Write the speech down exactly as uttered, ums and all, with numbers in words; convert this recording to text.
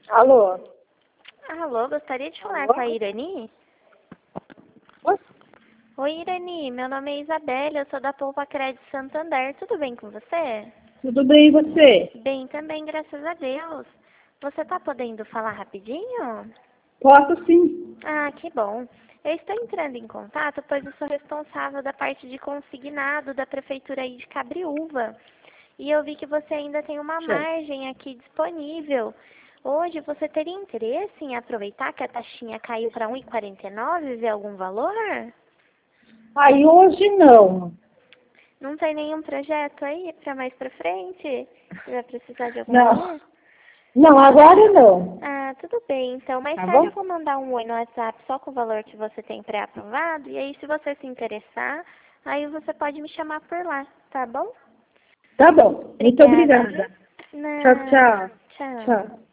Alô? Alô, gostaria de falar Alô? com a Irani? Oi? Oi, Irani, meu nome é Isabela, eu sou da Poupa Crédito Santander. Tudo bem com você? Tudo bem e você? Bem também, graças a Deus. Você tá podendo falar rapidinho? Posso sim. Ah, que bom. Eu estou entrando em contato, pois eu sou responsável da parte de consignado da Prefeitura aí de Cabriúva. E eu vi que você ainda tem uma Certo. margem aqui disponível. Hoje você teria interesse em aproveitar que a taxinha caiu para um e quarenta e nove e ver algum valor? Aí hoje não. Não tem nenhum projeto aí para mais para frente? Você vai precisar de algum Não. valor? Não, agora não. Ah, tudo bem. Então, mais Tá tarde bom? eu vou mandar um oi no WhatsApp só com o valor que você tem pré-aprovado. E aí, se você se interessar, aí você pode me chamar por lá, tá bom? Tá bom. Muito Obrigada, viu? obrigada. Tchau, Nada. tchau. Tchau. Tchau.